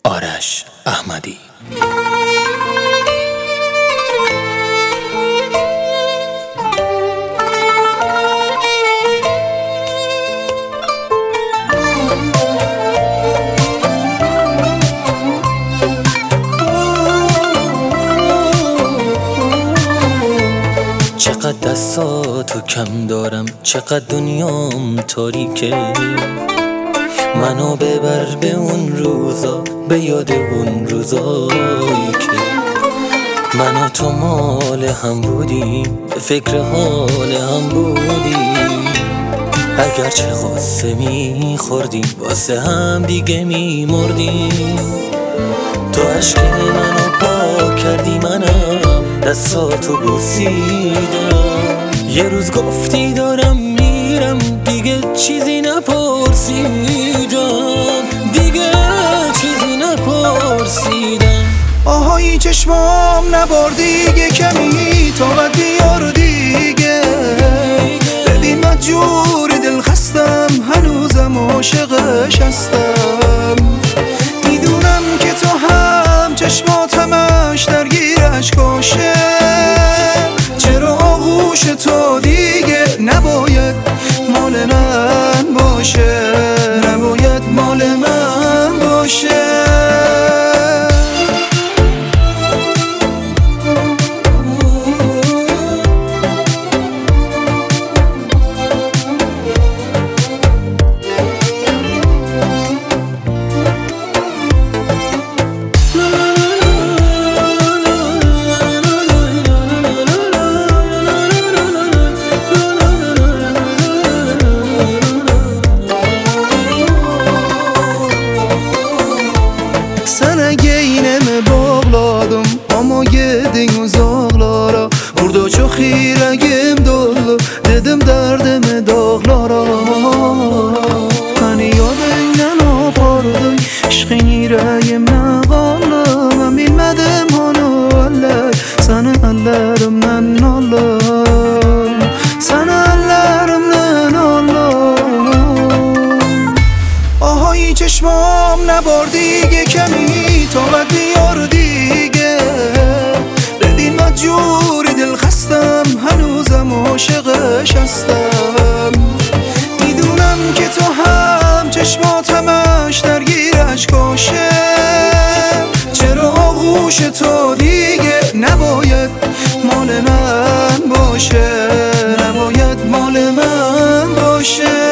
آرش احمدی. چقدر دستاتو کم دارم، چقدر دنیام تاریکه. منو ببر به اون روزا، به یاد اون روزایی که من و تو مال هم بودیم، به فکر حال هم بودیم. اگرچه غصه میخوردیم، واسه هم دیگه میمردیم. تو عشق منو پاک کردی، منم دستاتو بوسیدم. یه روز گفتی دارم میرم، دیگه چیزی نپرسیدم، دیگه چیزی نپرسیدم. آهای چشمام نبار دیگه کمی، طاقت بیار دیگه. ببین مجبور دل خستم، هنوزم عاشقش هستم. میدونم که تو هم چشمات همش درگیر اشکاشه. چرا آغوش تو دیگه نباید مال من باشه، نباید مال من باشه. Sana geyneme bağladım ama yedin uzaklara. Burada çok yüreğim dolu, dedim derdimi dağlara. Hani yadından apardın, aşkın yüreğimden kaldı. Ben bilmedim onu eller, sana ellerimden alır, sana ellerimden alır. آهای چشمام نبار دیگه کمی، طاقت بیار دیگه. ببین مجبور دل خستم، هنوزم عاشقش هستم. میدونم که تو هم چشمات همش درگیر اشکاشه. چرا آغوش تو دیگه نباید مال من باشه، نباید مال من باشه.